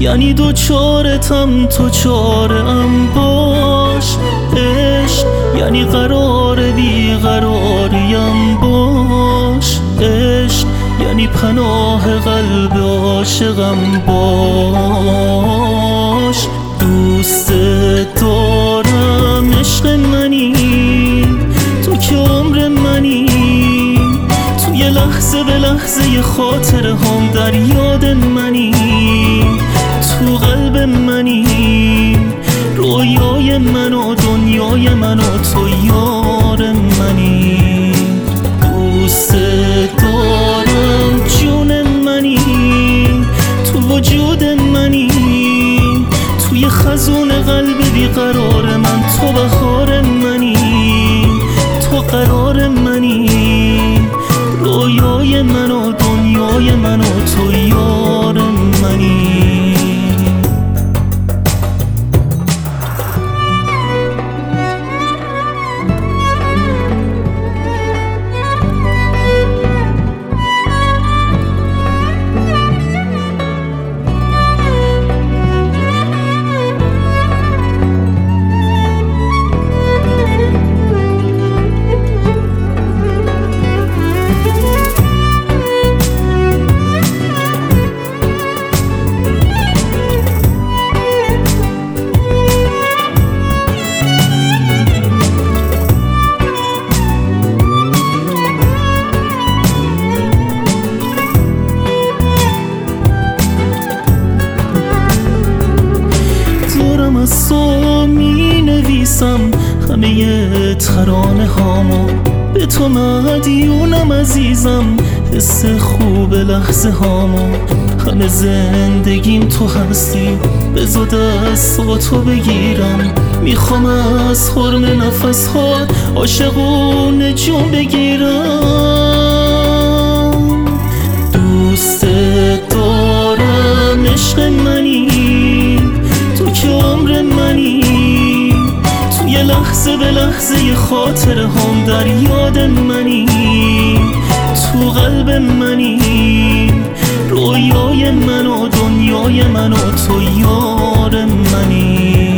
یعنی دوچارتم تو چاره‌ام باش. عشق یعنی قرار بیقراریم باش. عشق یعنی پناه قلب عاشقم باش. دوست دارم عشق منی، تو که عمر منی، توی لحظه به لحظه خاطره هم در یاد منی، تو قلب منی، رویای من و دنیای من و تو یار منی. دوست دارم جون منی، تو وجود منی، توی خزون قلب بیقرار من تو بهار منی، تو قرار منی، رویای من و دنیای من و تو یار منی. از تو می نویسم همه ترانه هامو، به تو مدیونم عزیزم، حس خوب لحظه هامو. همه زندگیم تو هستی، بذار دستاتو بگیرم، میخوام از حرم نفس ها عاشقونه جون بگیرم. دوست دارم عشق منی، تو که عمر منی، توی لحظه به لحظه خاطره هم در یاد منی، تو قلب منی، رویای من و دنیای من و تو یار منی.